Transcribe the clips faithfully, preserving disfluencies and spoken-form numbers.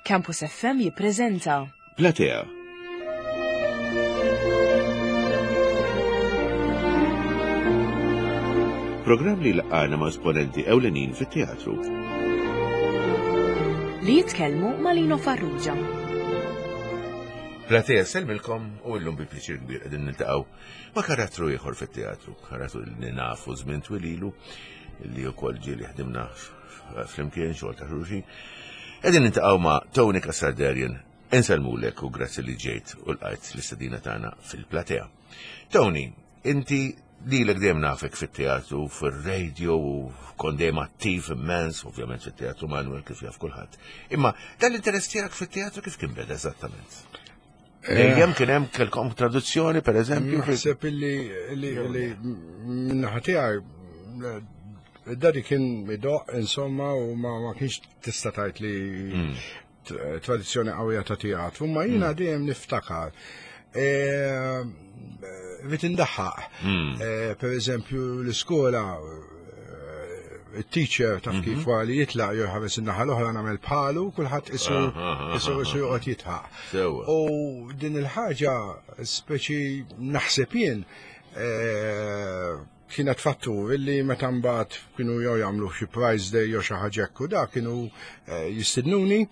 Campus F M jippreżenta Platea. Programm li laqgħana ma' esponenti ewlenin fit-teatru. li jitkellmu ma' Lino Farrugia. Platea selmilkom u llum bil-pjaċir kbir qegħdin niltaqgħu ma' karattru ieħor fit-teatru, karattru li nafu żmien twililu li wkoll ġieli ħdimna flimkien xogħol ta' xulxin. Qegħdin niltaqgħu ma' Tony Cassar-Darien, inselmulek u grazzi li ġejt u lqajt l-istedina tagħna fil-platea. Tony, inti lilek dejjem nafek fit-teatru, fir-radio u kont dejjem attiv immens, ovvjament fit-teatru Manuel kif jaf kulħadd. Imma dan l-interess tiegħek fit-teatru kif kien beda eżattament? Dejjem kien hemm kelkom traduzzjoni pereżempju? Naħseb illi li min-naħa tiegħi id-dari kien midoq insomma u ma kienx tista' tgħid li tradizzjoni qawwija ta' teatru, ma jiena dejjem niftakar. Rrid indaħħaq. Per eżempju l-iskola il-teacher taf kif li jitlaq jorħares in-naħa l-oħra nagħmel bħalu, kulħadd isu isu isu joqgħod jitħaq. U din il-ħaġa speċi naħseb jien kienet fattur illi meta mbagħad kienu jew jagħmlu xi prize day jew xi ħaġa hekk u dak kienu jistidnuni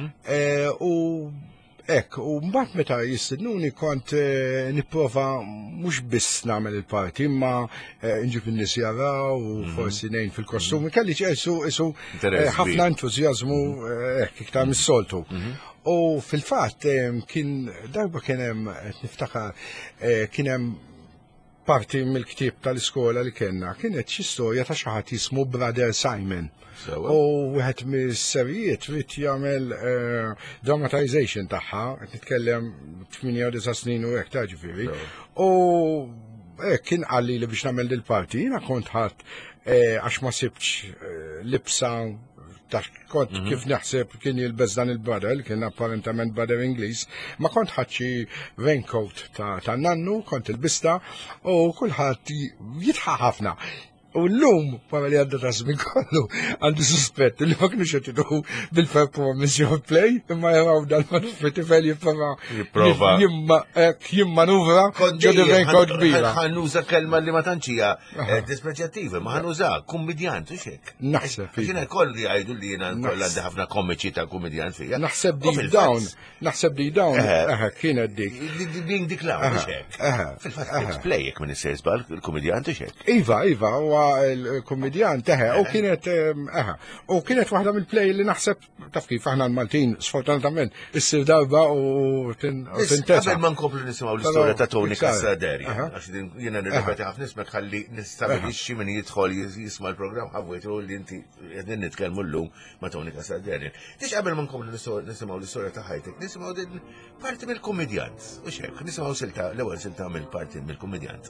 u Ek, u mbagħad meta jistidnuni kont nipprova mhux biss nagħmel il-parti, imma nġib in-nies jaraw u forsi ngħin fil-kostumi. Kelli qisu isu ħafna entużjażmu hekk iktar mis-soltu. U fil-fatt kien darba kien hemm qed niftakar kien hemm parti mill-ktieb tal-iskola li kellna kienet xi storja ta' xi ħadd jismu Brother Simon. U wieħed mis-serijiet rid jagħmel dramatization tagħha, qed nitkellem tminja u disa' snin u hekk ta' ġifieri. U hekk kien qalli li biex nagħmel dil-parti, jiena kont ħadd għax ma sibtx libsa ta' kont kif naħseb kien jilbes dan il-brother, li kien apparentament brother Ingliż, ma kont ħadd xi raincoat ta' nannu, kont il-bista u kulħadd jitħaq ħafna. U l-lum, wara li għadda ta' żmien kollu, għandi suspett li ma kienux qed jidħu bil-performance jew play, imma jaraw dan it-tifel jipprova jimmanuvra ġodda raincoat kbira. Ħannuża kelma li ma tantx hija dispreċjattiva, ma ħannuża kummedjant u xek. Naħseb. Jiena kolli jgħidu li jiena kollha għandi ħafna komiċi ta' kummedjant fija. Naħseb deep down, naħseb deep down, eħe kienet dik. Din dik law xek. Fil-fatt plejek minn is żball il-kummedjant u xek. Iva, iva, il-komedjant eħe, u kienet eħe, u kienet waħda mill-play li naħseb taf kif aħna l-Maltin sfortunatament issir darba u tintesa. Qabel ma nkomplu nisimgħu l-istorja ta' Tony Cassar-Darien, għax jiena nirrepeti ħafna ismek ħalli nistabilixxi min jidħol jisma' l-programm ħawwetu li inti qegħdin nitkellmu llum ma' Tony Cassar-Darien. Tix qabel ma nkomplu nisimgħu l-istorja ta' ħajtek, nisimgħu din parti mill-kumedjant. U x'hekk, nisimgħu silta l-ewwel silta mill-parti mill-kumedjant.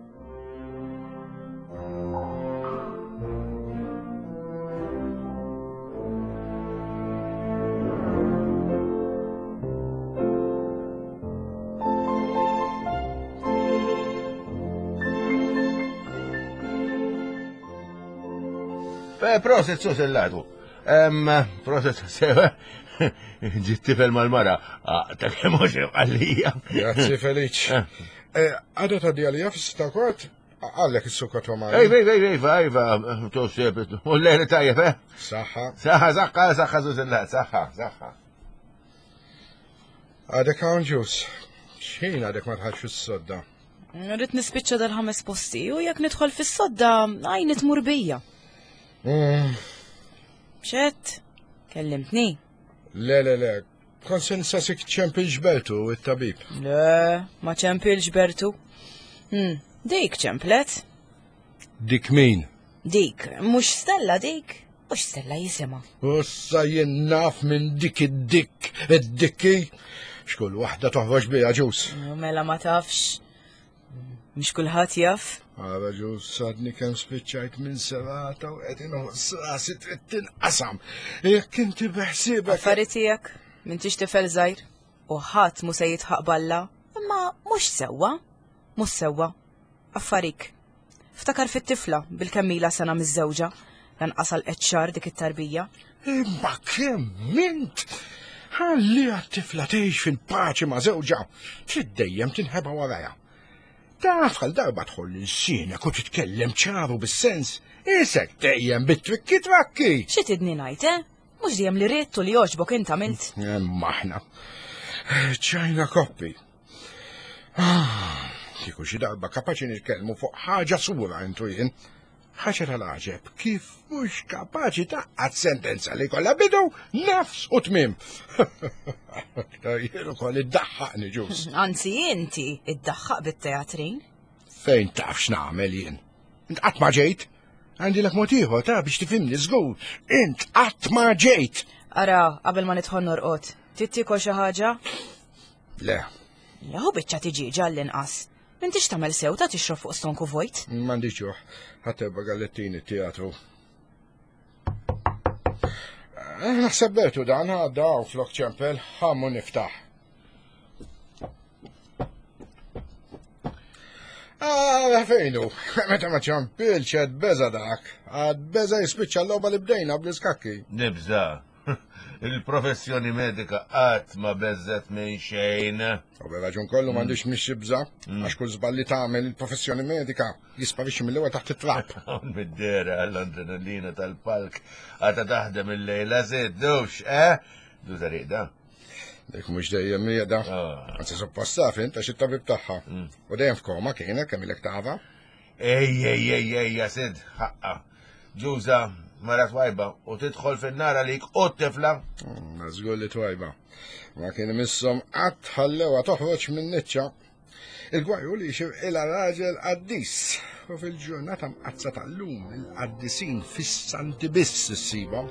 Proset su sellatu. Proset sewa. Ġittifel mal-mara. Ta' kemmuġi għallija. Grazie Felice. Għada ta' di għalija f-stakot? Għallek il-sukot u marra. Ej, ej, ej, ej, ej, tosib. U l-lejli tajjeb, eh? Saħħa. Saħħa, saħħa, saħħa su sellat, saħħa, saħħa. Għadek għan ġus. Xejn għadek ma tħalx fis-sodda? Rrid nispiċċa dal-ħames posti u jekk nidħol fis-sodda għajni tmur bija. Xed, kellimtni. Le, le, le, konsensa sik ċempil ġbertu u it-tabib. Le, ma ċempil ġbertu. Dik ċemplet. Dik min? Dik, mux Stella dik, mux Stella jisima. Ussa jennaf minn dik id-dik, id-dikki. Xkull wahda toħroġ bija ġus. Mela ma tafx. Mux kullħat jaf. Għara ġus, sadni kem spiċċajt minn serata u għedin u s-sasi trittin qasam. Jek inti beħsibek. Affaritijak, minn tix tifel zaħir, u ħat mu se jitħaq balla, imma mux sewa, mux sewa. Affarik, ftakar fit-tifla bil-kemmila sena miż-żewġa, lan qasal eċċar dik it-tarbija. Imma kemm mint? Ħalli għat-tifla tgħix fil-paċi ma' żewġa, trid dejjem tinħeba warajha. Taf għal darba tħoll il-sienek u titkellem ċaru bis-sens, isek dejjem bit-twikki trakki. Xi tidni ngħid, eh? Mhux dejjem li ridtu li jogħġbok int għamilt. Imma aħna. ċajna koppi. Kieku xi darba kapaċi nitkellmu fuq ħaġa sura intu jien. ħaġa tal-għaġeb kif mhux kapaċi taqqad sentenza li kollha bidu nafs u tmiem. Jien ukoll iddaħħaqni ġus. Anzi inti iddaħħaq bit-teatrin. Fejn taf x'nagħmel jien? Int qatt ma ġejt? Għandi lek mod ieħor ta' biex tifhimni żgur. Int qatt ma ġejt. Ara, qabel ma nidħol norqod, tittikol xi ħaġa? Le. Leħu biċċa tiġiġa l-inqas. M'intix tagħmel sew ta' tixrob fuq stonku vojt? M'għandix ġuħ, ħatebba gallettini t-teatru. Naħseb bertu dan għadda u flok ċempel ħammu niftaħ. Ah, fejnu, meta ma ċampilx għad beza dak, għad beza jispiċċa l-logħba li bdejna bl-iskakki. Nibża. Il-professjoni medika qatt ma beżet minn xejn. U bel-raġun kollu m'għandix mhix xibża, għax kull żballi tagħmel il-professjoni medika jisparixxi mill-ewwel taħt it-trapp. Hawn mid-dera għall-adrenalina tal-palk għata taħdem il-lejla żiddux, eh? Du tariqda. Dik mhux dejjem mieda. Anzi suppost taf int għax it-tabib tagħha. U dejjem f'koma kienet kemm ilek tava. Ej, ej, ej, ej, ja sid, ħaqqa. Ġuża mara twajba u tidħol fin-nar għalik u t-tifla. Nażgur li twajba. Ma kien imissom qatt ħallewa toħroġ minn niċċa. Il-gwajju li xirqilha raġel qaddis. U fil-ġurnata mqazza tal-lum il-qaddisin fissanti biss issiba.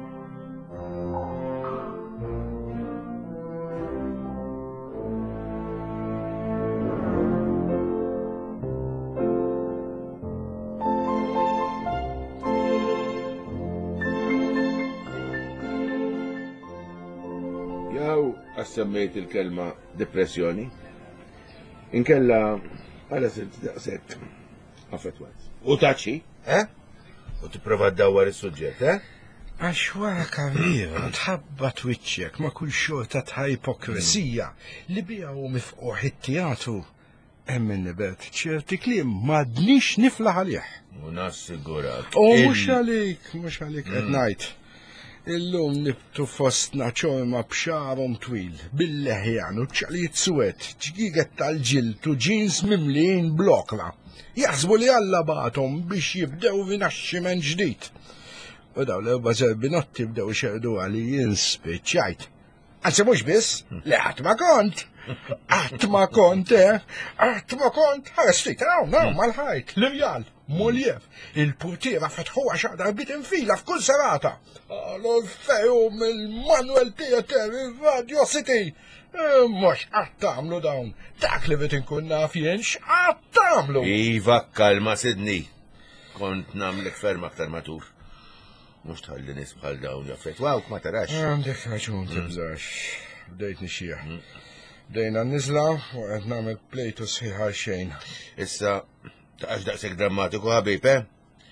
Semmejt il-kelma depressjoni. Inkella għala sirt daqsek affettwat. U taċi? Eh? U tipprova ddawwar is-suġġett, eh? Għax wara karriera tħabba twiċċek ma' kull xorta ta' ipokrisija li bija u mifquħ it-teatru. Hemm innibet ċerti kliem m'għadniex niflaħ għalih. U nassigurak. U mhux għalik, mhux għalik qed ngħid. Illum nibtu fostna ċorma b'xarhom twil, bil-leħjan u ċalijiet suwed, ġgiget tal-ġilt u ġins mimlijin blokla. Jaħsbu li Alla bagħathom biex jibdew rinaxximent ġdid. U daw l-erba' zerbinotti bdew xerdu għali jien spiċċajt. Anzi mhux biss, li qatt ma kont. Qatt ma kont, eh? Qatt ma kont. Ħares ftit, hawn, hawn mal-ħajt, l-irjal, Moljev, il-portiera fetħuha xaqdar bit infila f'kull serata. L-Orfeum, il-Manuel Theater, il-Radio City. Mux għattamlu dawn. Dak li bit inkun naf jien x'għattamlu. Iva, kalma Sidni. Kont namlek ferm aktar matur. Mux tħalli nis bħal dawn jaffettwawk ma tarax. Għandek raġun tibżax. Bdejt nixieħ. Bdejna nizla u għed namel plejtu sħiħa xejn. Issa, taqax daqsek drammatiku ħabib, eh?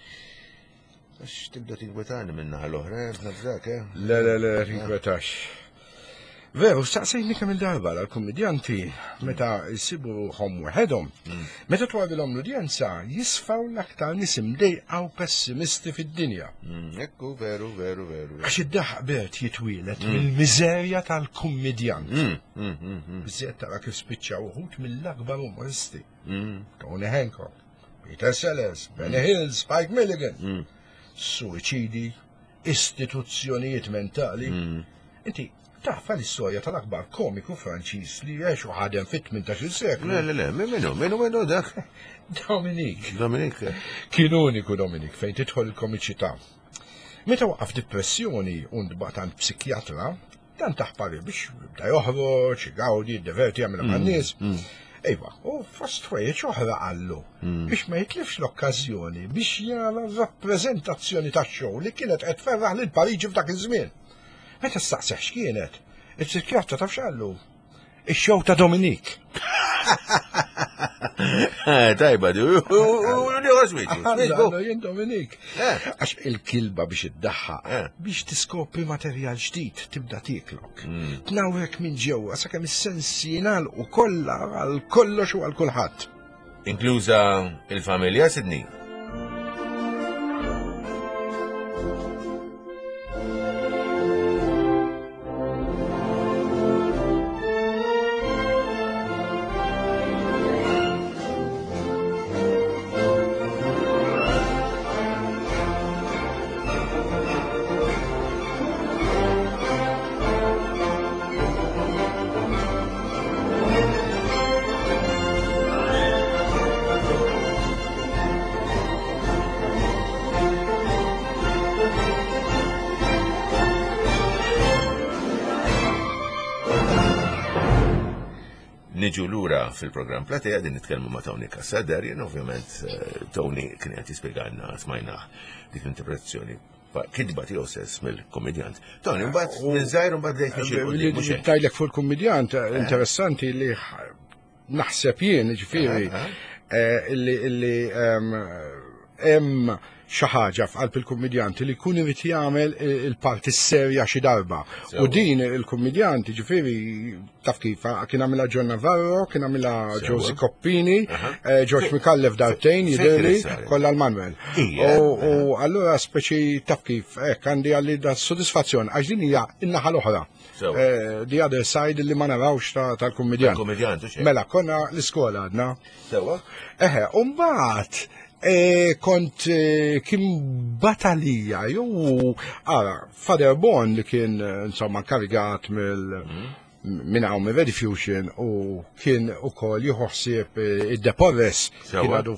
Għax tibda tinkwetani minna ħal-oħra, nafżak, eh? Le, le, le, tinkwetax. Veru, staqsejni kemm il-darba l-kommedjanti meta jsibu ħom weħedhom, meta twabilhom l-udjenza jisfaw l-aktar nies imdejqa u pessimisti fid-dinja. Ekku, veru, veru, veru. Għax id-daħq bert jitwielet mill-miżerja tal-kummedjant. Biżjed tara kif spiċċaw uħud mill-akbar umoristi. Tony Hancock, Peter Sellers, Benny Hill, Spike Milligan. Suiċidi, istituzzjonijiet mentali. Inti taf l-istorja tal-akbar komiku Franċiż li jgħixu ħadem fit-tmintax seklu. Le, le, le, minnu, minnu, minnu dak. Dominik. Dominik. Kien uniku Dominik fejn tidħol il-komiċità. Meta waqaf depressjoni u ndbagħat psikjatra, dan taħpari biex jibda joħroġ, jgawdi, jiddiverti jagħmel man-nies. Ejwa, u fost ħwejjeġ oħra għallu biex ma jitlifx l-okkażjoni biex jara rappreżentazzjoni tax-show li kienet qed tferraħ lil Pariġi f'dak iż-żmien. Meta staqseħ x'kienet, il-psikjatra taf x'għallu? Ix-show ta' Dominik. Tajba, di, u joħroġ Jien Dominik. Eh. Għax il-kilba biex iddaħħa, Eh. biex tiskopri materjal ġdid tibda tiklok. Tnawrek minn ġewwa sakemm is-sensi jingħalqu kollha għal kollox u għal kulħadd. Inkluża il-familja Sidni. Niġu lura fil-programm Platea din nitkellmu ma' Tony Kassader, jien ovvjament Tony kien qed jispjegalna smajna dik l-interpretazzjoni kidba tiegħu stess mill-komedjant. Tony, mbagħad minn żgħir mbagħad bdejt Li nixi tajlek fuq il-kummedjant interessanti li naħseb jien ġifieri li hemm xi ħaġa f'qalb il-kummedjanti li jkun irid jagħmel il-parti serja xi darba. U din il-kummedjanti ġifieri taf kif kien għamilha John Navarro, kien għamilha Josie Coppini, George Micallef darbtejn jidherli kollha l-Manuel. U allura speċi taf kif hekk għandi għalli da sodisfazzjon għax din hija in-naħa l-oħra. The other side li ma narawx tal-kummedjant. Mela, konna l-iskola għadna. Eħe, u mbagħad kont kien batalija, jow, għara, Father Bon li kien, insomma, karigat mill minn hawn me Rediffusion u kien ukoll jħossib id-Deporres kien għadu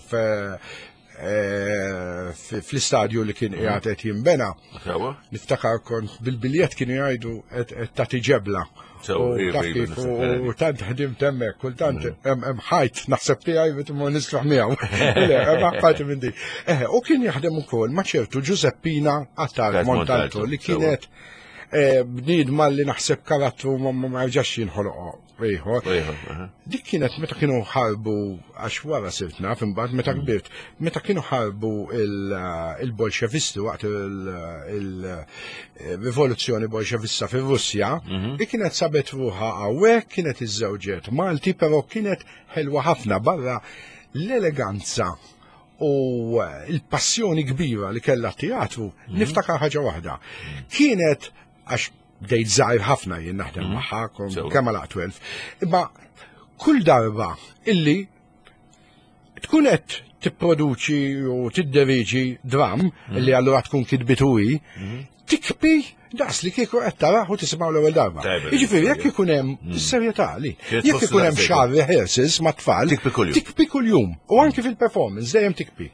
fl-istadju li kien qiegħed qed jinbena. Niftakar kont bil-biljet kienu jgħidu qed tagħti ġebla. U tant ħdimt hemmhekk, kultant hemm ħajt naħseb tiegħi bit imur niskraħ miegħu. Hemm ħajt minn dik. U kien jaħdem ukoll ma' ċertu Giuseppina Attar Montalto li kienet bniedma li naħseb karattru ma rġax jinħoloqo. Dik kienet meta kienu ħarbu għax wara sirt naf imbagħad meta kbirt, meta kienu ħarbu il-Bolxevisti waqt il-rivoluzzjoni Bolxevista fir-Russja, dik kienet sabet ruħha hawnhekk kienet iż-żewġet Malti, però kienet ħelwa ħafna barra l-eleganza u il-passjoni kbira li kellha teatru, niftakar ħaġa waħda. Kienet għax bdejt żgħir ħafna jien naħdem magħha kemm għal twelve, imma kull darba illi tkun qed tipproduċi u tidderiġi dram illi allura tkun kitbituwi, tikbi daqs li kieku qed taraħ u tisimgħu l-ewwel darba. Jiġifieri jekk ikun hemm is-serjetà li jekk ikun hemm xahar rehearsals ma' tfal, tikbi kuljum u anke fil-performance dejjem tikbi.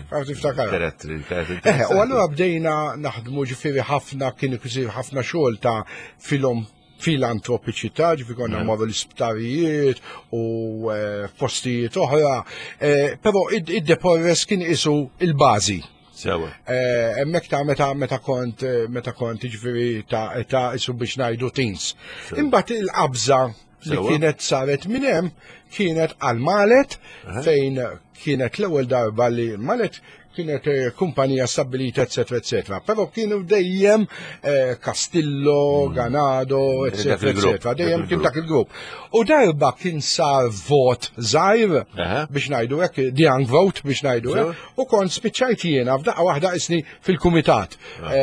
U allura bdejna naħdmu ġifieri ħafna kien isir ħafna xogħol ta' filhom filantropiċità, ġifi konna morru l-isptarijiet u postijiet oħra, però id-Deporres kien isu il-bażi. Emmek ta' meta meta kont meta kont ġifieri ta' età isu biex ngħidu teens. Imbagħad il-qabża li kienet saret minn hemm kienet għal Malet fejn kienet l-ewwel darba li Malet kienet kumpanija stabilita, eccetera, eccetera. Però kienu dejjem Castillo, Ganado, eccetera, eccetera. Dejjem kien dak il-grupp. U darba kien sar vot żgħir biex ngħidu hekk, young vote biex ngħidu hekk, u kont spiċċajt jiena f'daqqa waħda isni fil-kumitat.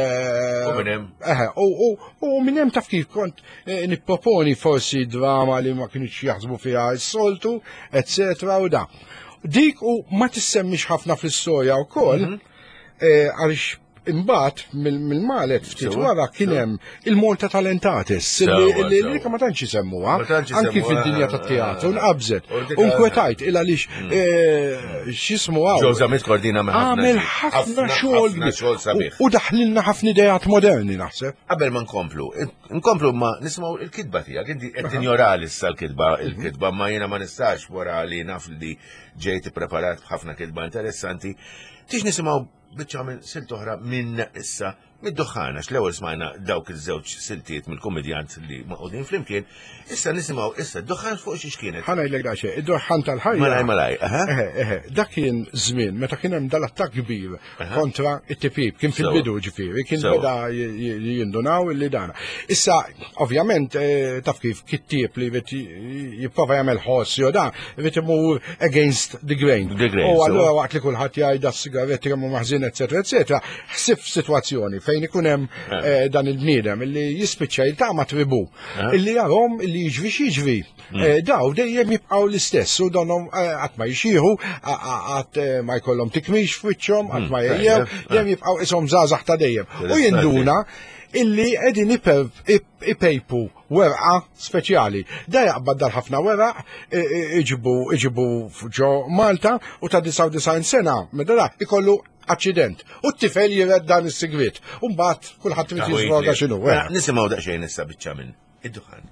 U minn hemm taf kif kont nipproponi forsi drama li ma kienx jaħsbu fiha s-soltu, eccetera, u da. Dik u ma tissemmix ħafna fl-istorja wkoll għaliex imbagħad mill-Malet ftit wara kien hemm il-Malta Talentatis li ma tantx isemmuha anki fid-dinja tat-teatru nqabżet u nkwetajt il għaliex x'ismu hawn għamel ħafna xogħol u daħlilna ħafna idejat moderni naħseb. Qabel ma nkomplu, nkomplu ma nisimgħu il-kitba tiegħek, inti qed tinjorali issa l-kitba, il-kitba ma jiena ma nistax wara li naf li ġejt ippreparat b'ħafna kitba interessanti. Tix nisimgħu biċċa minn silt oħra minn issa mid-duħħan, għax l-ewwel smajna dawk iż-żewġ siltiet mill-komedjant li maqgħudin flimkien, issa nisimgħu issa d-duħħan fuq xiex kienet. Ħanajlek daċe, id-duħħan tal-ħajja. Malaj malaj, aha. Eħe, eħe, dak kien żmien meta kien hemm dal-attakk kbir kontra it-tipib, kien fil-bidu ġifieri, kien beda jindunaw illi dana. Issa, ovvjament, taf kif kittieb li jrid jipprova jagħmel ħoss jew dan, irid imur against the grain. U allura waqt li kulħadd jgħid s-sigaretti kemm maħżin, eċetera, eċetera, ħsib f'sitwazzjoni fejn ikun hemm dan il-bniedem illi jispiċċa jiltaq' ma' tribù, illi jarhom illi jiġri x'jiġri. Daw dejjem jibqgħu l-istess u donhom qatt ma jixieħu, qatt ma jkollhom tikmix f'wiċċhom, qatt ma jejjew, dejjem jibqgħu ishom żgħażagħ ta' dejjem. U jinduna illi qegħdin ipejpu werqa speċjali. Da jaqbad dal ħafna weraq iġibu ġo Malta u ta' disaw disajn sena meta da ikollu accident. U t-tifel jired dan is-sigrit. U mbagħad kulħadd trid jiżvoga x'inhu. Nisimgħu daqsxejn issa biċċa minn id-duħan.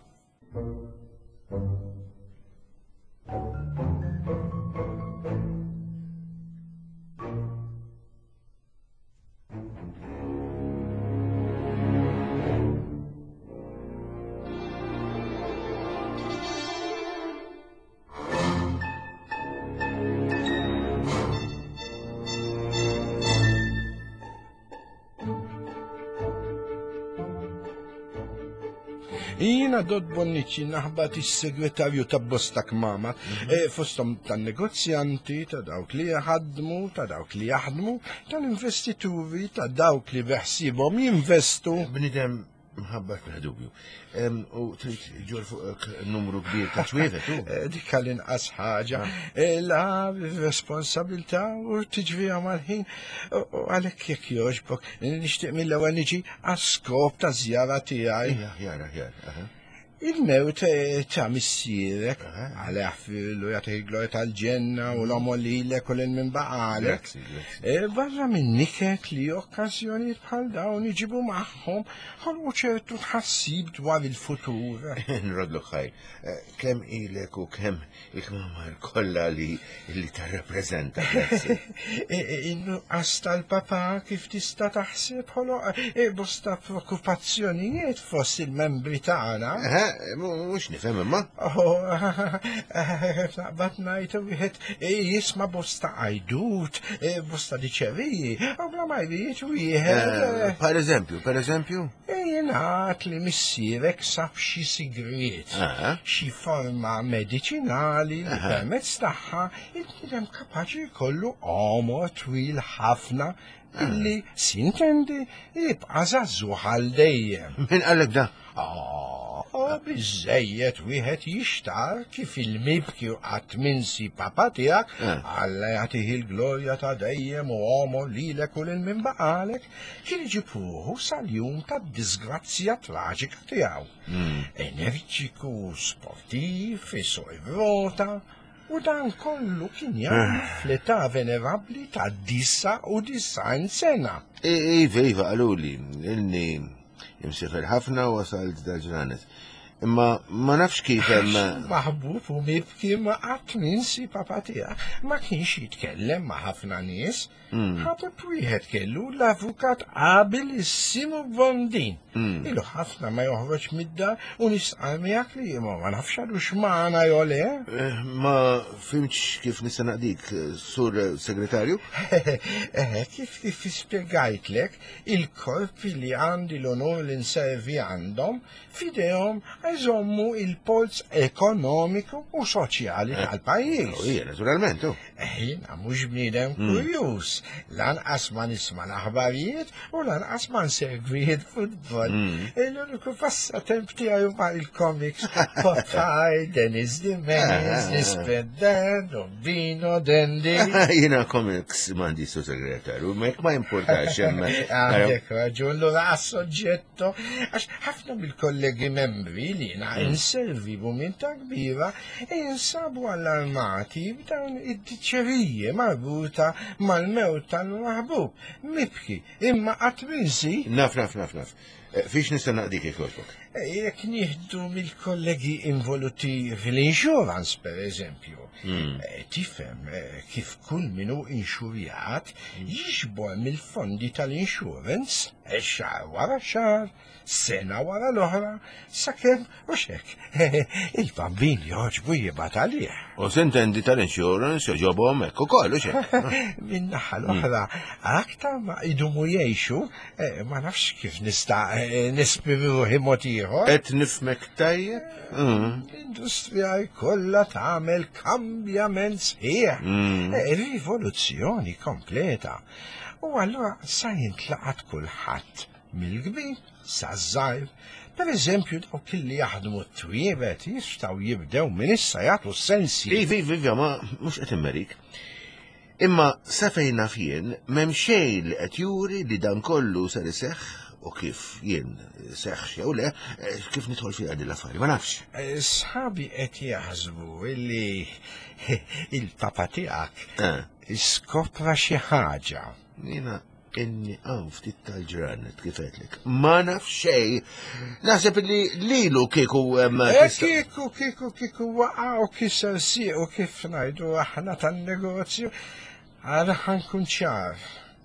Jiena Dod Bonnici naħbat is-segretarju ta' bosta kmama, fosthom tan-negozjanti, ta' dawk li jaħdmu, ta' dawk li jaħdmu, tal-investituri, ta' dawk li beħsibhom jinvestu. Bnidem mħabbat bla dubju. U trid ġor fuq numru kbir ta' ċwievet, u? Dik l-inqas ħaġa, la responsabilità u tiġvija mal-ħin. Għalhekk jekk jogħġbok, nixtieq mill-ewwel niġi għas-skop ta' żjara tiegħi. Jar, jar, aha. Il-mewt ta' missierek, għaleh fil-lu jagħtih glorja tal-ġenna u l-omo lilek u l-min baqalek. Barra minnikek li okkażjonijiet bħal dawn iġibu magħhom ħolqu ċertu tħassib dwar il-futur. Nrodlu ħajr, kemm ilek u kemm il-kmamar kollha li li tarrappreżenta. Innuqqas tal-papa kif tista' taħseb ħoloq bosta preokkupazzjonijiet fost il-membri tagħna. Mux nifhem imma. Naqbad ngħid wieħed jisma' bosta għajdut, bosta diċeviji, u bla ma jrid wieħed. Per eżempju, per eżempju? Jingħad li missierek sab xi sigriet, xi forma mediċinali li permezz tagħha il-bniedem kapaċi jkollu għomor twil ħafna illi sintendi jibqa' żagħżugħ għal dejjem. Min qallek da? Oh, biżejjed wieħed jixtar kif il-mibki u qatt minsi papa tiegħek, Alla jagħtih il-glorja ta' dejjem u għomo lilek u lil min baqalek, kien iġibuhu sal-jum tad-disgrazzja traġika tiegħu. Energiku, sportiv, isu rota, u dan kollu kien jagħmel fl-età venerabbli ta' disa u disajn sena. Iva, iva, għaluli, ilni jimsiħer ħafna u wasalt dal-ġranet. Imma ma nafx kif hemm. Maħbub u mibki ma qatt minsi papa tiegħek ma kienx jitkellem ma' ħafna nies. Ħabib wieħed kellu l-avukat abilissimu Bondin. Ilu ħafna ma joħroġ mid-dar u nisqal miegħek li ma nafx għadu x'magħna jew le. Ma fimx kif nista' naqdik, sur segretarju? Kif kif ispjegajtlek il-korpi li għandi l-onur li nservi għandhom f'idejhom jżommu il-polz ekonomiku u soċjali tal-pajjiż. Ija, naturalment, u. Jiena mhux bniedem kurjuż, lanqas ma nisma' l-aħbarijiet u lanqas ma nsegwi l-futbol. L-uniku passatemp tiegħi huma l-comics Popeye, Dennis the Menace, Nispedden, Bino, Dandy. Jiena comics m'għandi su segretarju, mek ma importax hemm. Għandek raġun l-ura soġġetto, għax ħafna mill-kollegi membri li jiena inservi b'muminta kbira jinsabu allarmati b'dawn id-diċċerije marbuta mal-mewt tal-maħbub. Mibki, imma qatt minsi. Naf, naf, naf, naf. Fiex nista' naqdik jekk Jek nieħdu mill-kollegi involuti fil-insurance, per eżempju. Tifhem kif kull minu inxurjat jiġbor mill-fondi tal-insurance xar wara xar, sena wara l-oħra, sakemm u xek. Il-bambin joġbu jibat għalih. U sentendi tal-insurance joġobhom hekk ukoll u xek. Min-naħa l-oħra, aktar ma idumu jgħixu, ma nafx kif nista' nispiru ħimot ieħor. Qed nifmek tajjeb? L-industrija kollha tagħmel kambjament sħiħ, rivoluzzjoni kompleta. U allura sa jintlaqat kulħadd mill-kbir sa żgħir. Per eżempju dawk li jaħdmu t-twiebet jistgħu jibdew minn issa jagħtu sensi. Iv, iv, iv, ma mhux qed immerik. Imma sa fejn naf jien m'hemm xejn li qed juri li dan kollu ser iseħħ u kif jien seħħ jew le, kif nidħol fi għadi l-affari, ma nafx. Sħabi qed jaħsbu illi il-papa tiegħek iskopra xi ħaġa. Jiena inni hawn ftit tal-ġranet kifetlek. Ma naf xejn. Naħseb li lilu kieku Kieku kieku kieku waqgħu kisser siequ kif ngħidu aħna tan-negozju, għal ħankun ċar.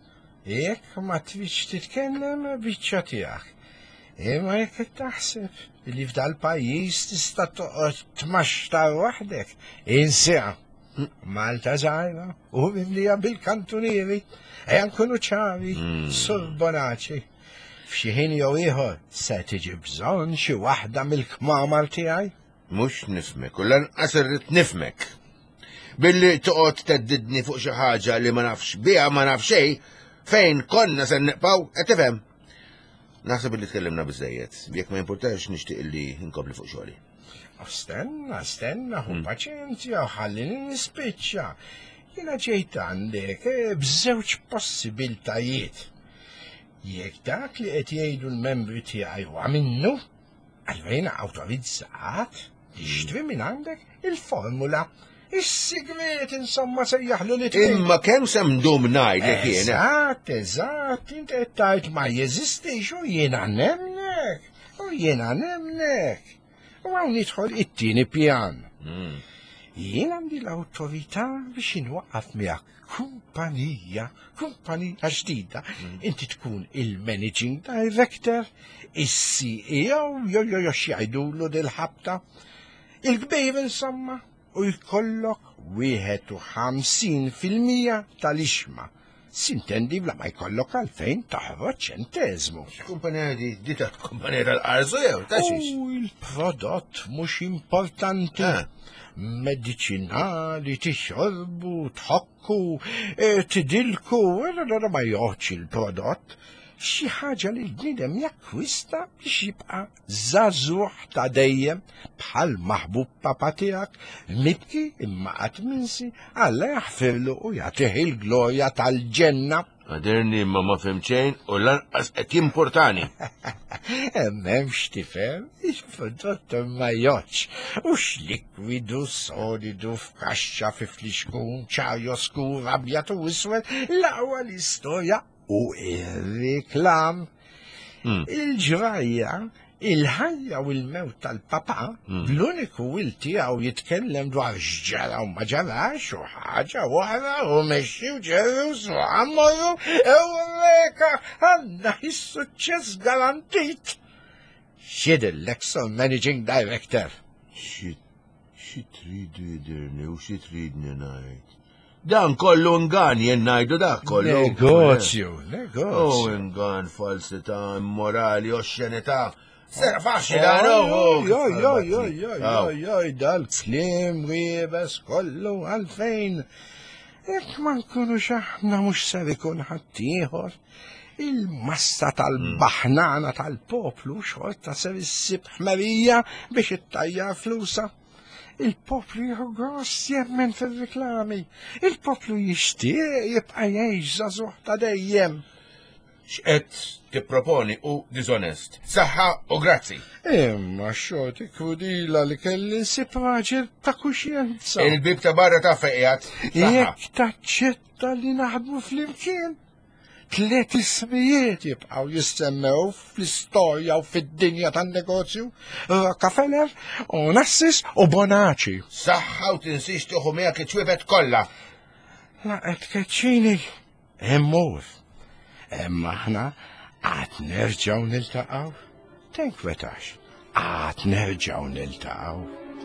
Jekk ma twix titkellem biċċa tiegħek. Imma jekk taħseb li f'dal pajjiż tista' toqgħod tmaxtar waħdek, inseq. Malta żgħira u mimlija bil-kantunieri, ejja nkunu ċari, Surbonaċi. F'xi ħin jew ieħor se tiġi bżonn xi waħda mill-kmamar tiegħi. Mhux nifmek, u lanqas irrid nifmek. Billi toqgħod teddidni fuq xi ħaġa li ma nafx biha ma nafx xejn, fejn konna se neqpaw, qed tifhem. Naħseb li tkellimna biżejjed, jekk ma jimpurtax nixtieq li nkompli fuq xogħli. Stenna, stenna, hu paċenzja, ħallini nispiċċa. Jiena ġejt għandek b'żewġ possibiltajiet. Jekk dak li qed jgħidu l-membri tiegħi huwa minnu, allura jiena awtorizzat tixtri minn għandek il-formula. Is-sigriet insomma sejjaħlu li tgħid. Imma kemm semdum ngħidlek jiena. Eżatt, eżatt, inti qed tgħid ma jeżistix u jiena nemnek, u jiena nemnek. U għaw nidħol it-tieni pjan. Jien għandi l-awtorità biex inwaqqaf miegħek kumpanija, kumpanija ġdida. Inti tkun il-managing director, is-C E O, jew jew jew x'jgħidulu dil-ħabta. Il-kbir insomma, u jkollok wieħed u ħamsin fil-mija tal-ixma. Sintendi bla ma jkollok għalfejn taħroġ ċenteżmu. Kumpanija di, di ta' kumpanija tal-arzu jew ta' xiex? U il-prodott mhux importanti. Medicinali, tixorbu, tħokku, tidilku, ma joħċ il-prodott. Xi ħaġa li l-bniedem jakkwista biex jibqa' żagħżugħ ta' dejjem bħal maħbub papa tiegħek, mibki imma qatt minsi Alla jaħfirlu u jagħtih il-glorja tal-ġenna. Għadirni imma ma fimxejn u lanqas qed jimportani. M'hemmx tifhem, il-prodott ma joħċ u x'likwidu solidu f'kaxxa fi fliexkun ċarjo skur abjad u iswed l-aqwa l-istorja u il-reklam. Il-ġrajja, il-ħajja u il-mewt tal-papa, l-uniku il-tijaw jitkellem dwar xġara u ma ġarax u ħaġa wara u meċi u ġerru su għammoru Eureka, għanna il-suċċess garantit. Xid il-Lexo Managing Director. Xi tridu jidirni u xi tridni ngħid. Dan kollu ngan jen ngħidu dak kollu. Negozju, negozju. Oh, ngan falsità, immorali, oxxenità. Sera faċli dan Joj, joj, joj, joj, joj, joj, dal-klim riebes kollu għalfejn. Jekk ma nkunux aħna mhux ser ikun ħaddieħor, il-massa tal-baħnana tal-poplu xorta ser issib ħmerija biex ittajjar flusa. Il-poplu jħogost jemmen fil-reklami. Il-poplu jixtieq jibqa' jgħix żagħżugħ ta' dejjem. X'qed tipproponi u diżonest. Saħħa u grazzi. Imma xorti krudila li kelli nsib raġel ta' kuxjenza. Il-bib ta' barra ta' fejqat. Jekk taċċetta li naħdmu fl-imkien, tliet ismijiet jibqgħu jissemmew fl-istorja u fid-dinja tan-negozju. Rockefeller, Onassis u Bonaci. Saħħa u tinsix tieħu miegħek iċ-ċwiebet kollha. Laqgħet keċċini, immur. Imma aħna għad nerġgħu niltaqgħu. Tinkwetax, għad nerġgħu niltaqgħu.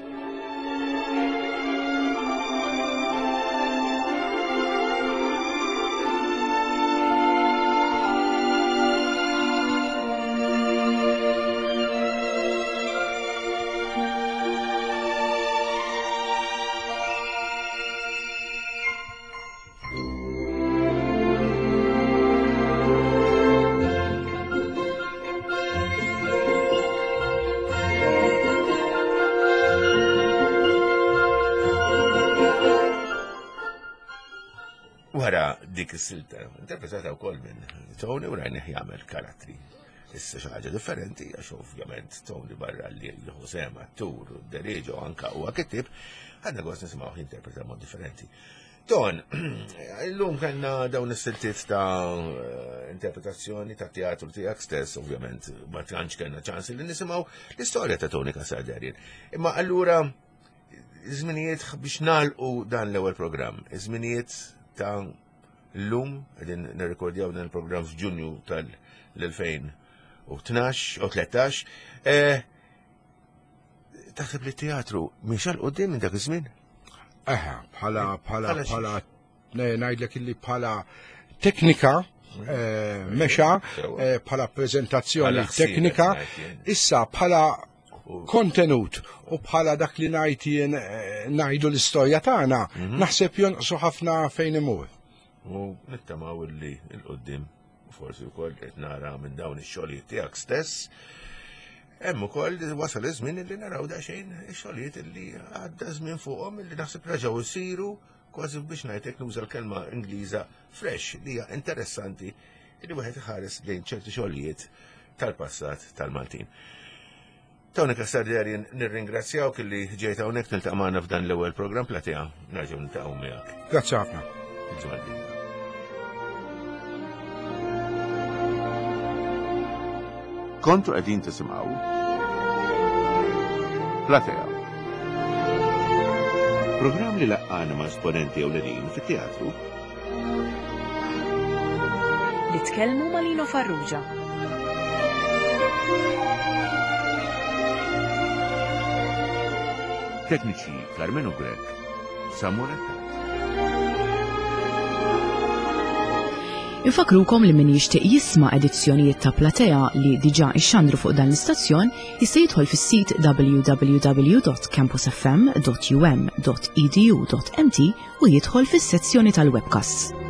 Wara dik is-silta, interpretata wkoll minn Tony u rajnih jagħmel karattri. Issa xi ħaġa differenti għax ovvjament Tony barra li jieħu sema tur u dereġo anka huwa kittib, għandna gost nisimgħu jinterpreta mod differenti. Ton, illum kellna dawn is-siltiet ta' interpretazzjoni ta' teatru tiegħek stess, ovvjament ma tantx kellna ċans li nisimgħu l-istorja ta' Tony Cassar-Darien. Imma allura żminijiet biex nagħlqu dan l-ewwel programm, iż-żminijiet ta' l-lum, għedin nirrekordjaw dan il-program f'Ġunju tal-elfejn u tnax u tletax, taħseb li teatru miex għal-qoddim minn dak iż-żmien? Eħe, bħala bħala bħala ngħidlek illi bħala teknika mexa bħala preżentazzjoni teknika, issa bħala kontenut u bħala dak li ngħid jien ngħidu l-istorja tagħna, naħseb jonqsu ħafna fejn imur. U nittamaw illi l-qoddim forsi wkoll qed nara minn dawn ix-xogħlijiet tiegħek stess, hemm ukoll wasal iż-żmien illi naraw daqsxejn ix-xogħlijiet illi għadda żmien fuqhom illi naħseb reġgħu jsiru kważi biex ngħidlek nuża l-kelma Ingliża fresh li hija interessanti illi wieħed iħares lejn ċerti xogħlijiet tal-passat tal-Maltin. Tony Cassar-Darien nirringrazzjawk illi ġejt hawnhekk niltaq' magħna f'dan l-ewwel programm Platea, nerġgħu niltaqgħu miegħek. Grazzi ħafna. Kontu qegħdin tisimgħu Platea. Programm li laqqana ma' esponenti ewlenin fit-teatru li tkellmu ma' Lino Farrugia. Tekniċi Carmenu Grek, Samuel. Infakrukom li min jixtieq jisma' edizzjonijiet ta' Platea li diġà ixxandru fuq dan l-istazzjon jista' jidħol fis-sit w w w dot campus f m dot u m dot e d u dot m t u jidħol fis-sezzjoni tal-webcasts.